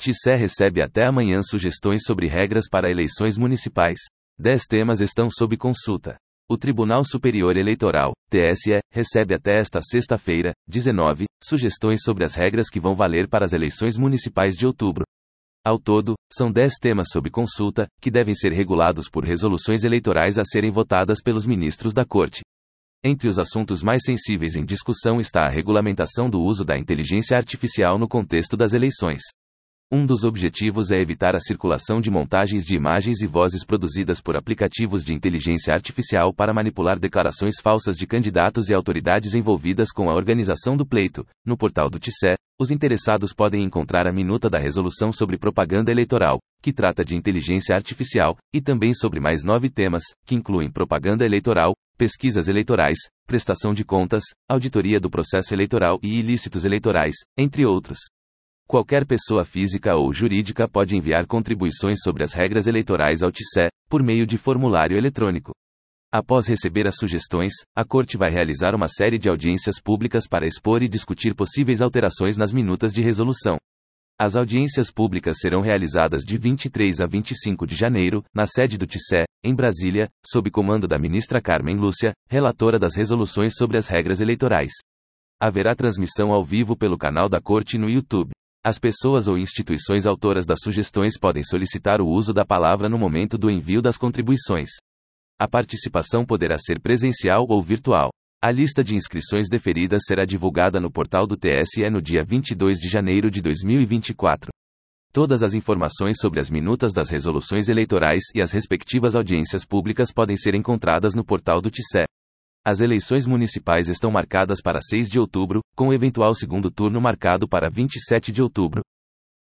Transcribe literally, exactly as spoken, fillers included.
T S E recebe até amanhã sugestões sobre regras para eleições municipais. Dez temas estão sob consulta. O Tribunal Superior Eleitoral, T S E, recebe até esta sexta-feira, dezenove, sugestões sobre as regras que vão valer para as eleições municipais de outubro. Ao todo, são dez temas sob consulta, que devem ser regulados por resoluções eleitorais a serem votadas pelos ministros da Corte. Entre os assuntos mais sensíveis em discussão está a regulamentação do uso da inteligência artificial no contexto das eleições. Um dos objetivos é evitar a circulação de montagens de imagens e vozes produzidas por aplicativos de inteligência artificial para manipular declarações falsas de candidatos e autoridades envolvidas com a organização do pleito. No portal do T S E, os interessados podem encontrar a minuta da resolução sobre propaganda eleitoral, que trata de inteligência artificial, e também sobre mais nove temas, que incluem propaganda eleitoral, pesquisas eleitorais, prestação de contas, auditoria do processo eleitoral e ilícitos eleitorais, entre outros. Qualquer pessoa física ou jurídica pode enviar contribuições sobre as regras eleitorais ao T S E, por meio de formulário eletrônico. Após receber as sugestões, a Corte vai realizar uma série de audiências públicas para expor e discutir possíveis alterações nas minutas de resolução. As audiências públicas serão realizadas de vinte e três a vinte e cinco de janeiro, na sede do T S E, em Brasília, sob comando da ministra Carmen Lúcia, relatora das resoluções sobre as regras eleitorais. Haverá transmissão ao vivo pelo canal da Corte no YouTube. As pessoas ou instituições autoras das sugestões podem solicitar o uso da palavra no momento do envio das contribuições. A participação poderá ser presencial ou virtual. A lista de inscrições deferidas será divulgada no portal do T S E no dia vinte e dois de janeiro de dois mil e vinte e quatro. Todas as informações sobre as minutas das resoluções eleitorais e as respectivas audiências públicas podem ser encontradas no portal do T S E. As eleições municipais estão marcadas para seis de outubro, com o eventual segundo turno marcado para vinte e sete de outubro.